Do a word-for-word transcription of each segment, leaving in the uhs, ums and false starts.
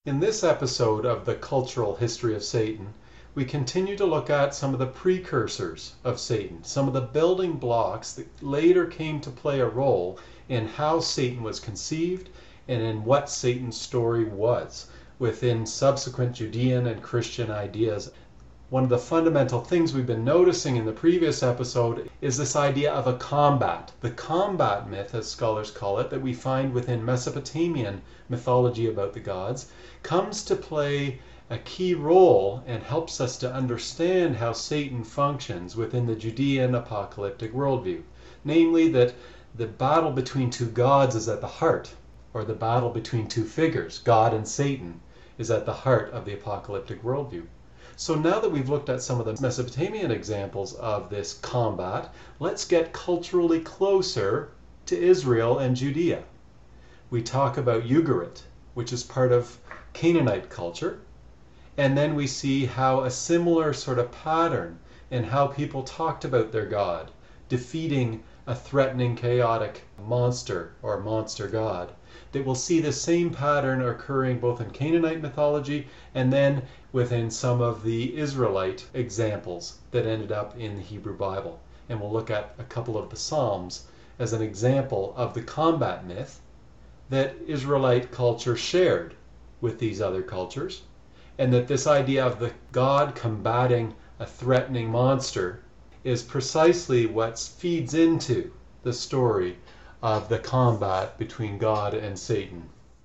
In this episode of the Cultural History of Satan, we continue to look at some of the precursors of Satan, some of the building blocks that later came to play a role in how Satan was conceived and in what Satan's story was within subsequent Judean and Christian ideas. One of the fundamental things we've been noticing in the previous episode is this idea of a combat. The combat myth, as scholars call it, that we find within Mesopotamian mythology about the gods, comes to play a key role and helps us to understand how Satan functions within the Judean apocalyptic worldview. Namely, that the battle between two gods is at the heart, or the battle between two figures, God and Satan, is at the heart of the apocalyptic worldview. So now that we've looked at some of the Mesopotamian examples of this combat, let's get culturally closer to Israel and Judea. We talk about Ugarit, which is part of Canaanite culture, and then we see how a similar sort of pattern in how people talked about their god, defeating a threatening, chaotic monster or monster god, that we'll see the same pattern occurring both in Canaanite mythology and then within some of the Israelite examples that ended up in the Hebrew Bible. And we'll look at a couple of the Psalms as an example of the combat myth that Israelite culture shared with these other cultures, and that this idea of the God combating a threatening monster is precisely what feeds into the story of the combat between God and Satan.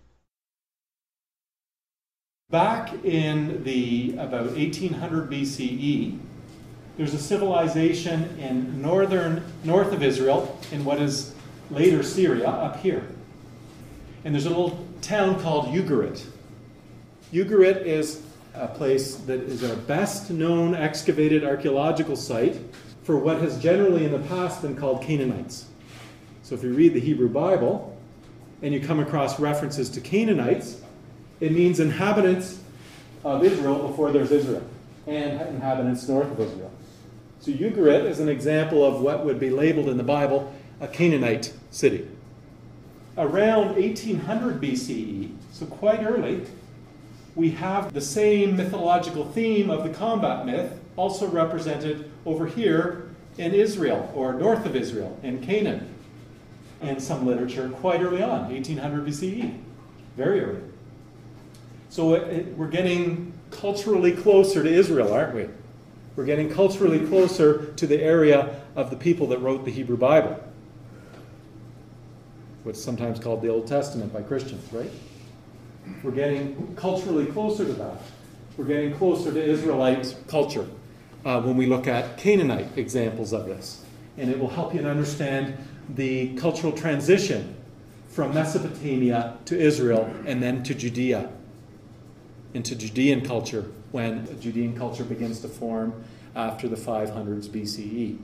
Back in the about eighteen hundred B C E, there's a civilization in northern north of Israel, in what is later Syria, up here. And there's a little town called Ugarit. Ugarit is a place that is our best known excavated archaeological site for what has generally in the past been called Canaanites. So if you read the Hebrew Bible and you come across references to Canaanites, it means inhabitants of Israel before there's Israel, and inhabitants north of Israel. So Ugarit is an example of what would be labeled in the Bible a Canaanite city. Around eighteen hundred B C E, so quite early, we have the same mythological theme of the combat myth also represented over here in Israel, or north of Israel, in Canaan, and some literature quite early on, eighteen hundred B C E, very early. So it, it, we're getting culturally closer to Israel, aren't we? We're getting culturally closer to the area of the people that wrote the Hebrew Bible, what's sometimes called the Old Testament by Christians, right? We're getting culturally closer to that. We're getting closer to Israelite culture uh, when we look at Canaanite examples of this. And it will help you to understand the cultural transition from Mesopotamia to Israel and then to Judea, into Judean culture, when Judean culture begins to form after the five hundreds B C E.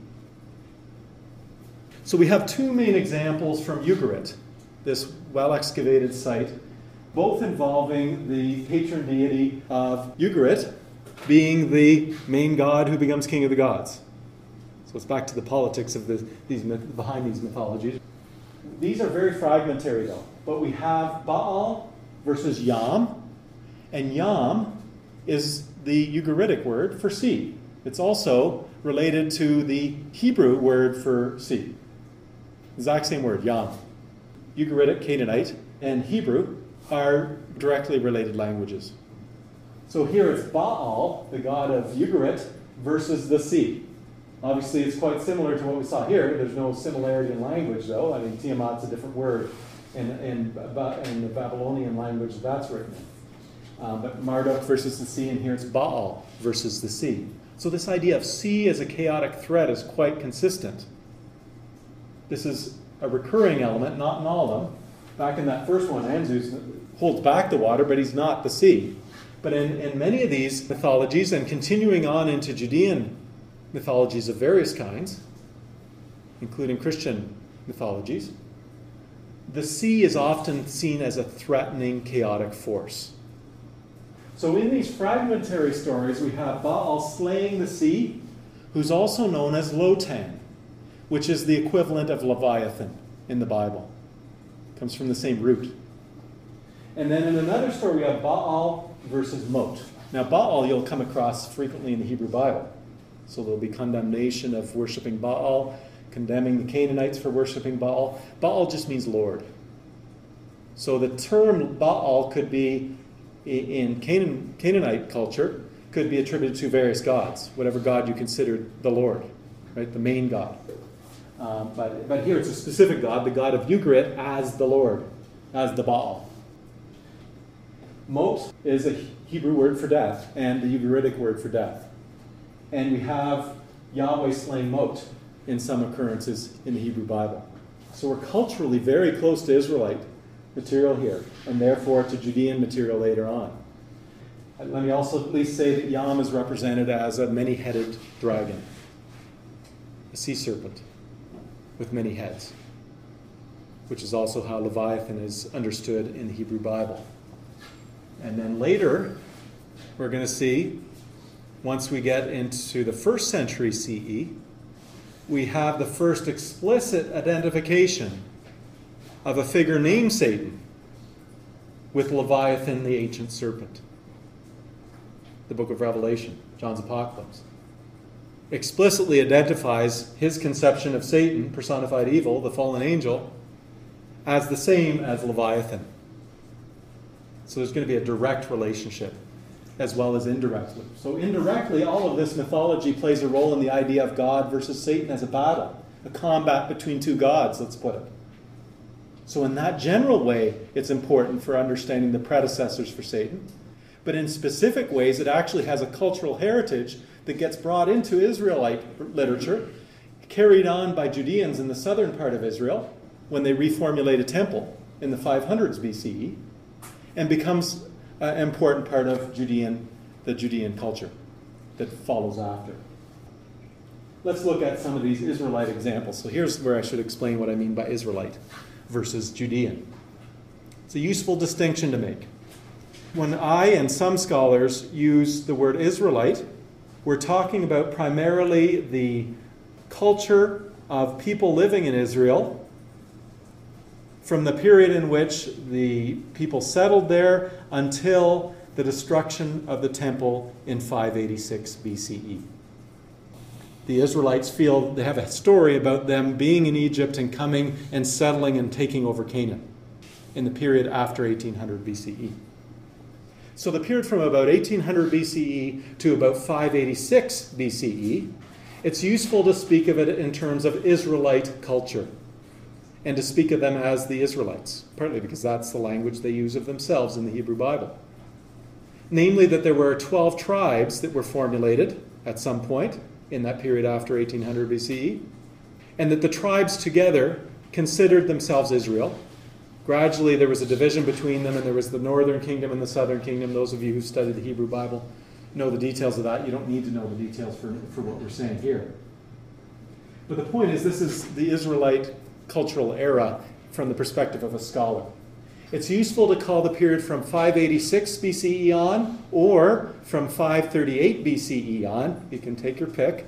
So we have two main examples from Ugarit, this well-excavated site, both involving the patron deity of Ugarit being the main god who becomes king of the gods. So it's back to the politics of the, these myth, behind these mythologies. These are very fragmentary though, but we have Baal versus Yam, and Yam is the Ugaritic word for sea. It's also related to the Hebrew word for sea. Exact same word, Yam. Ugaritic, Canaanite, and Hebrew are directly related languages. So here it's Baal, the god of Ugarit, versus the sea. Obviously it's quite similar to what we saw here. There's no similarity in language though. I mean, Tiamat's a different word in, in, in the Babylonian language that's written in. Um, but Marduk versus the sea, and here it's Baal versus the sea. So this idea of sea as a chaotic threat is quite consistent. This is a recurring element, not in all of them. Back in that first one, Anzus holds back the water, but he's not the sea. But in, in many of these mythologies, and continuing on into Judean mythologies of various kinds, including Christian mythologies, the sea is often seen as a threatening, chaotic force. So in these fragmentary stories, we have Baal slaying the sea, who's also known as Lotan, which is the equivalent of Leviathan in the Bible. It comes from the same root. And then in another story, we have Baal versus Mot. Now, Baal you'll come across frequently in the Hebrew Bible. So there'll be condemnation of worshiping Baal, condemning the Canaanites for worshiping Baal. Baal just means Lord. So the term Baal could be, in Canaan, Canaanite culture, could be attributed to various gods, whatever god you considered the Lord, right, the main god. Um, but, but here it's a specific god, the god of Ugarit, as the Lord, as the Baal. Mot is a Hebrew word for death, and the Ugaritic word for death. And we have Yahweh slaying Mot in some occurrences in the Hebrew Bible. So we're culturally very close to Israelite material here, and therefore to Judean material later on. And let me also at least say that Yam is represented as a many-headed dragon, a sea serpent with many heads, which is also how Leviathan is understood in the Hebrew Bible. And then later, we're going to see, once we get into the first century C E, we have the first explicit identification of a figure named Satan with Leviathan, the ancient serpent. The book of Revelation, John's Apocalypse, explicitly identifies his conception of Satan, personified evil, the fallen angel, as the same as Leviathan. So there's going to be a direct relationship as well as indirectly. So indirectly, all of this mythology plays a role in the idea of God versus Satan as a battle, a combat between two gods, let's put it. So in that general way, it's important for understanding the predecessors for Satan. But in specific ways, it actually has a cultural heritage that gets brought into Israelite literature, carried on by Judeans in the southern part of Israel when they reformulate a temple in the five hundreds B C E, and becomes an important part of Judean, the Judean culture that follows after. Let's look at some of these Israelite examples. So here's where I should explain what I mean by Israelite versus Judean. It's a useful distinction to make. When I and some scholars use the word Israelite, we're talking about primarily the culture of people living in Israel from the period in which the people settled there until the destruction of the temple in five eighty-six B C E. The Israelites feel they have a story about them being in Egypt and coming and settling and taking over Canaan in the period after eighteen hundred B C E. So the period from about eighteen hundred B C E to about five eighty-six B C E, it's useful to speak of it in terms of Israelite culture and to speak of them as the Israelites, partly because that's the language they use of themselves in the Hebrew Bible. Namely that there were twelve tribes that were formulated at some point in that period after eighteen hundred B C E, and that the tribes together considered themselves Israel. Gradually there was a division between them, and there was the northern kingdom and the southern kingdom. Those of you who study the Hebrew Bible know the details of that. You don't need to know the details for, for what we're saying here. But the point is, this is the Israelite cultural era from the perspective of a scholar. It's useful to call the period from five eighty-six B C E on, or from five thirty-eight B C E on. You can take your pick.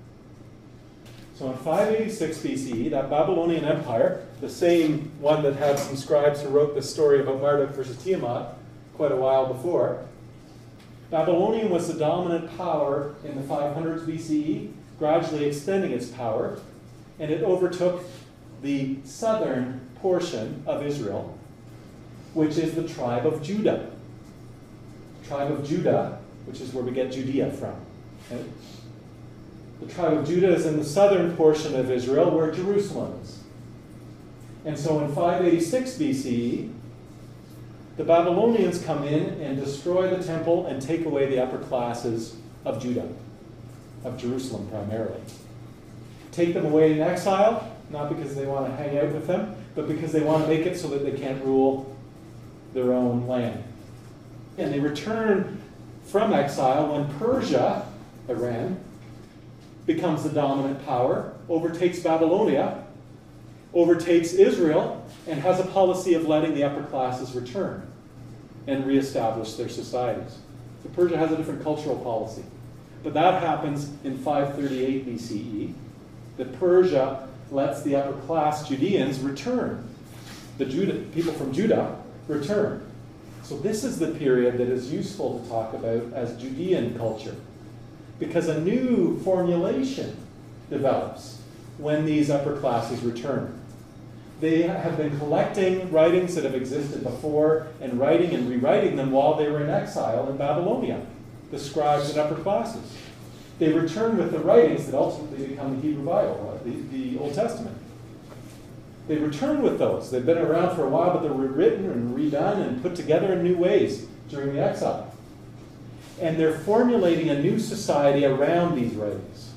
So in five eighty-six B C E, that Babylonian Empire, the same one that had some scribes who wrote this story about Marduk versus Tiamat quite a while before, Babylonian was the dominant power in the five hundreds B C E, gradually extending its power, and it overtook the southern portion of Israel, which is the tribe of Judah. The tribe of Judah, which is where we get Judea from. Okay? The tribe of Judah is in the southern portion of Israel, where Jerusalem is. And so in five eighty-six B C E, the Babylonians come in and destroy the temple and take away the upper classes of Judah, of Jerusalem primarily. Take them away in exile, not because they want to hang out with them, but because they want to make it so that they can't rule their own land. And they return from exile when Persia, Iran, becomes the dominant power, overtakes Babylonia, overtakes Israel, and has a policy of letting the upper classes return and reestablish their societies. So Persia has a different cultural policy. But that happens in five thirty-eight B C E, that Persia lets the upper class Judeans return. The Judah, people from Judah return. So this is the period that is useful to talk about as Judean culture, because a new formulation develops when these upper classes return. They have been collecting writings that have existed before and writing and rewriting them while they were in exile in Babylonia, the scribes and upper classes. They return with the writings that ultimately become the Hebrew Bible, the, the Old Testament. They return with those. They've been around for a while, but they're rewritten and redone and put together in new ways during the exile. And they're formulating a new society around these writings.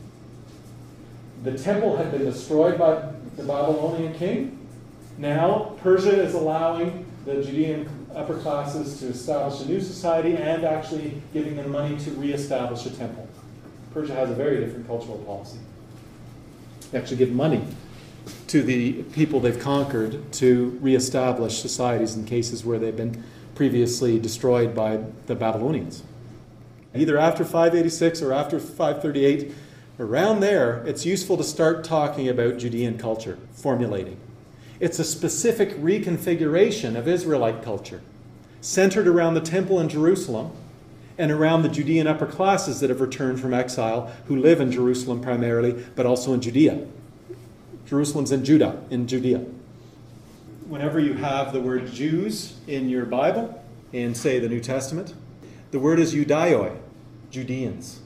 The temple had been destroyed by the Babylonian king. Now Persia is allowing the Judean upper classes to establish a new society and actually giving them money to reestablish a temple. Persia has a very different cultural policy. They actually give money to the people they've conquered to reestablish societies in cases where they've been previously destroyed by the Babylonians. Either after five eighty-six or after five thirty-eight, around there, it's useful to start talking about Judean culture, formulating. It's a specific reconfiguration of Israelite culture, centered around the temple in Jerusalem and around the Judean upper classes that have returned from exile, who live in Jerusalem primarily, but also in Judea. Jerusalem's in Judah, in Judea. Whenever you have the word Jews in your Bible, in, say, the New Testament, the word is Judaioi, Judeans.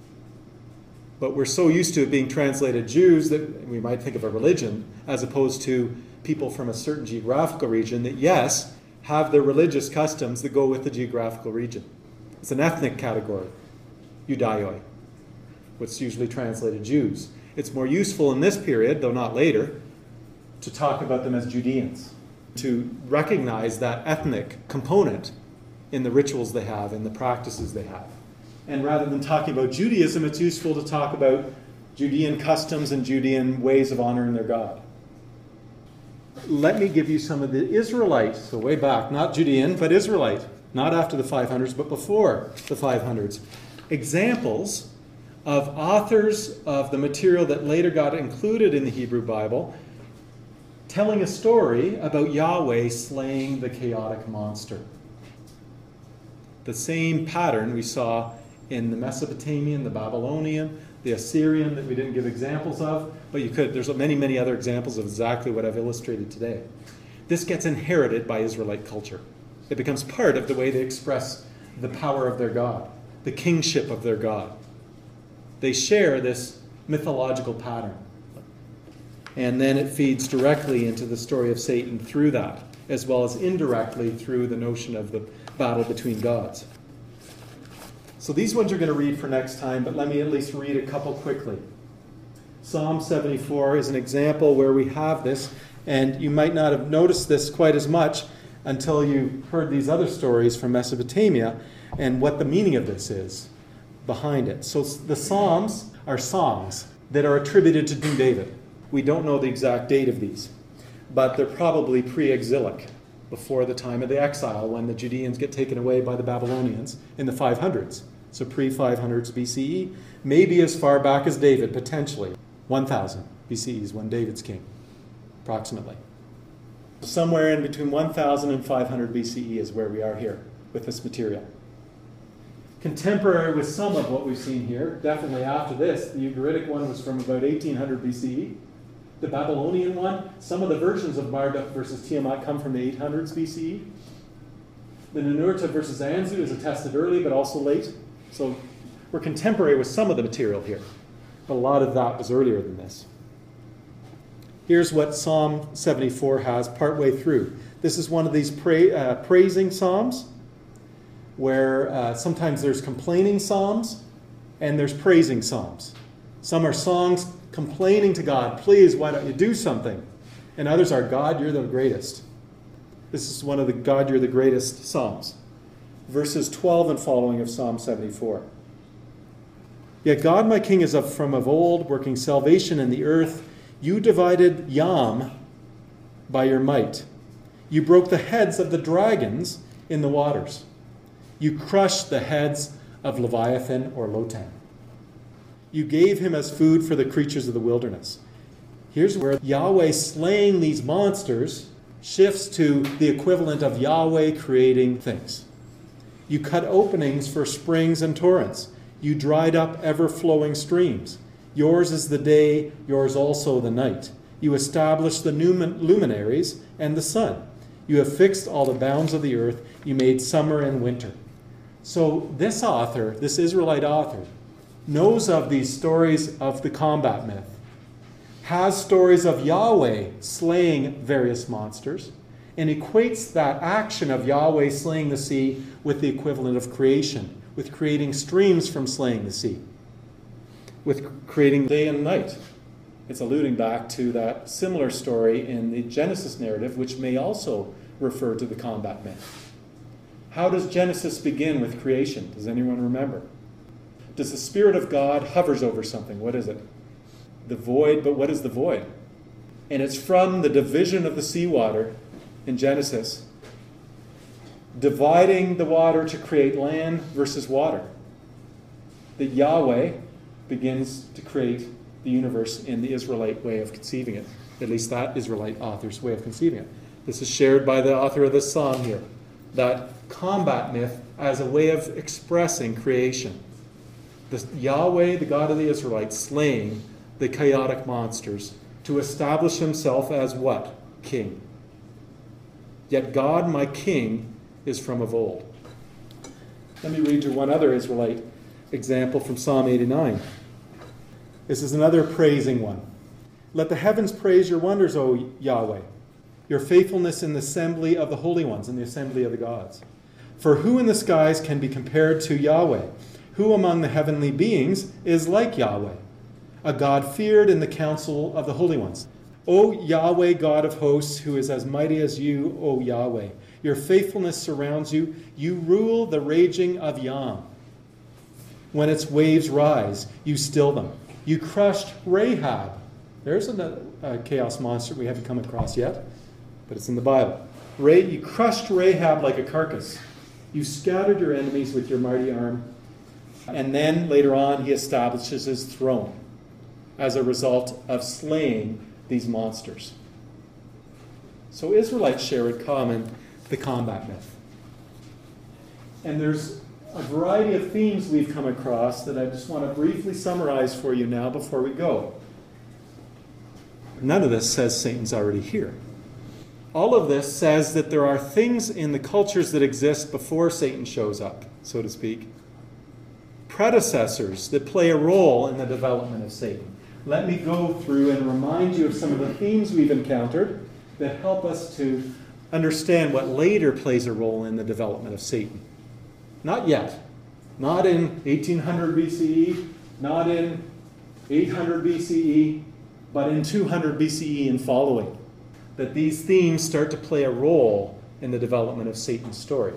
But we're so used to it being translated Jews that we might think of a religion as opposed to people from a certain geographical region that, yes, have their religious customs that go with the geographical region. It's an ethnic category, Judaioi, what's usually translated Jews. It's more useful in this period, though not later, to talk about them as Judeans, to recognize that ethnic component in the rituals they have, in the practices they have. And rather than talking about Judaism, it's useful to talk about Judean customs and Judean ways of honoring their God. Let me give you some of the Israelite, so way back, not Judean, but Israelite, not after the five hundreds, but before the five hundreds, examples of authors of the material that later got included in the Hebrew Bible, telling a story about Yahweh slaying the chaotic monster. The same pattern we saw in the Mesopotamian, the Babylonian, the Assyrian that we didn't give examples of, but you could. There's many, many other examples of exactly what I've illustrated today. This gets inherited by Israelite culture. It becomes part of the way they express the power of their God, the kingship of their God. They share this mythological pattern. And then it feeds directly into the story of Satan through that, as well as indirectly through the notion of the battle between gods. So these ones are going to read for next time, but let me at least read a couple quickly. Psalm seventy-four is an example where we have this, and you might not have noticed this quite as much until you heard these other stories from Mesopotamia and what the meaning of this is behind it. So the Psalms are songs that are attributed to King David. We don't know the exact date of these, but they're probably pre-exilic, before the time of the exile, when the Judeans get taken away by the Babylonians in the five hundreds. So pre five hundreds B C E, maybe as far back as David, potentially. one thousand B C E is when David's king, approximately. Somewhere in between one thousand and five hundred B C E is where we are here with this material. Contemporary with some of what we've seen here, definitely after this. The Ugaritic one was from about eighteen hundred B C E. The Babylonian one, some of the versions of Marduk versus Tiamat come from the eight hundreds B C E. The Ninurta versus Anzu is attested early, but also late. So we're contemporary with some of the material here, but a lot of that was earlier than this. Here's what Psalm seventy-four has partway through. This is one of these pra- uh, praising psalms, where uh, sometimes there's complaining psalms and there's praising psalms. Some are songs complaining to God, please, why don't you do something? And others are, God, you're the greatest. This is one of the God, you're the greatest psalms. Verses twelve and following of Psalm seventy-four. Yet God, my King, is of, from of old, working salvation in the earth. You divided Yam by your might. You broke the heads of the dragons in the waters. You crushed the heads of Leviathan or Lotan. You gave him as food for the creatures of the wilderness. Here's where Yahweh slaying these monsters shifts to the equivalent of Yahweh creating things. You cut openings for springs and torrents. You dried up ever-flowing streams. Yours is the day, yours also the night. You established the luminaries and the sun. You have fixed all the bounds of the earth. You made summer and winter. So this author, this Israelite author, knows of these stories of the combat myth, has stories of Yahweh slaying various monsters, and equates that action of Yahweh slaying the sea with the equivalent of creation, with creating streams from slaying the sea, with creating day and night. It's alluding back to that similar story in the Genesis narrative, which may also refer to the combat myth. How does Genesis begin with creation? Does anyone remember? Does the Spirit of God hovers over something? What is it? The void, but what is the void? And it's from the division of the seawater in Genesis, dividing the water to create land versus water, that Yahweh begins to create the universe in the Israelite way of conceiving it. At least that Israelite author's way of conceiving it. This is shared by the author of this psalm here. That combat myth as a way of expressing creation. The Yahweh, the God of the Israelites, slaying the chaotic monsters to establish himself as what? King. Yet God, my King, is from of old. Let me read you one other Israelite example from Psalm eighty-nine. This is another praising one. Let the heavens praise your wonders, O Yahweh, your faithfulness in the assembly of the holy ones, in the assembly of the gods. For who in the skies can be compared to Yahweh? Who among the heavenly beings is like Yahweh? A God feared in the council of the holy ones. O Yahweh, God of hosts, who is as mighty as you, O Yahweh. Your faithfulness surrounds you. You rule the raging of Yam. When its waves rise, you still them. You crushed Rahab. There's a uh, chaos monster we haven't come across yet, but it's in the Bible. Ray, you crushed Rahab like a carcass. You scattered your enemies with your mighty arm. And then later on, he establishes his throne as a result of slaying these monsters. So Israelites share in common the combat myth. And there's a variety of themes we've come across that I just want to briefly summarize for you now before we go. None of this says Satan's already here. All of this says that there are things in the cultures that exist before Satan shows up, so to speak. Predecessors that play a role in the development of Satan. Let me go through and remind you of some of the themes we've encountered that help us to understand what later plays a role in the development of Satan. Not yet. Not in eighteen hundred B C E, not in eight hundred B C E, but in two hundred B C E and following. That these themes start to play a role in the development of Satan's story.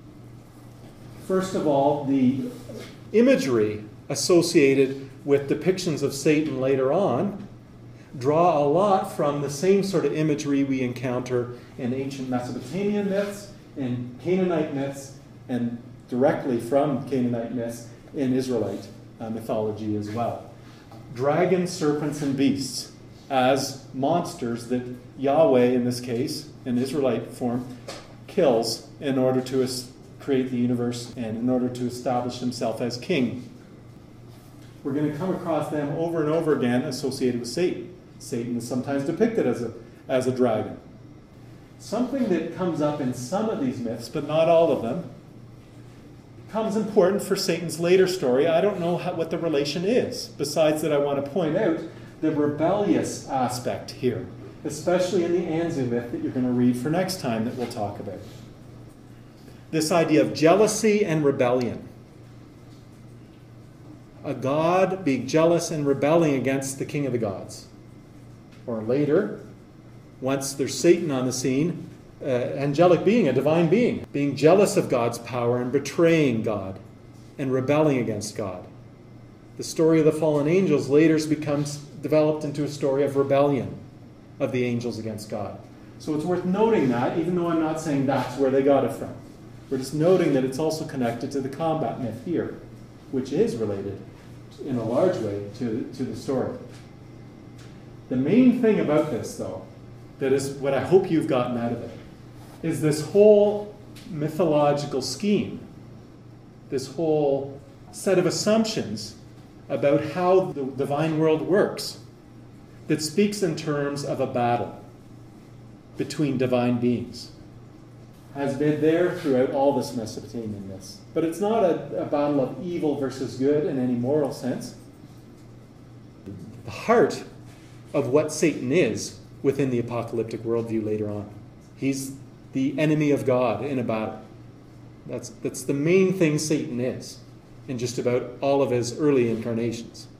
First of all, the imagery associated with depictions of Satan later on draw a lot from the same sort of imagery we encounter in ancient Mesopotamian myths, in Canaanite myths, and directly from Canaanite myths in Israelite uh, mythology as well. Dragons, serpents, and beasts as monsters that Yahweh, in this case, in Israelite form, kills in order to es- create the universe and in order to establish himself as king. We're going to come across them over and over again associated with Satan. Satan is sometimes depicted as a, as a dragon. Something that comes up in some of these myths, but not all of them, becomes important for Satan's later story. I don't know how, what the relation is, besides that I want to point out the rebellious aspect here, especially in the Anzu myth that you're going to read for next time that we'll talk about. This idea of jealousy and rebellion. A god being jealous and rebelling against the king of the gods. Or later, once there's Satan on the scene, uh, angelic being, a divine being, being jealous of God's power and betraying God and rebelling against God. The story of the fallen angels later becomes developed into a story of rebellion of the angels against God. So it's worth noting that, even though I'm not saying that's where they got it from. We're just noting that it's also connected to the combat myth here, which is related in a large way to, to the story. The main thing about this, though, that is what I hope you've gotten out of it, is this whole mythological scheme, this whole set of assumptions about how the divine world works that speaks in terms of a battle between divine beings, has been there throughout all this Mesopotamian myths. But it's not a, a battle of evil versus good in any moral sense. The heart of what Satan is within the apocalyptic worldview later on. He's the enemy of God in a battle. That's, that's the main thing Satan is in just about all of his early incarnations.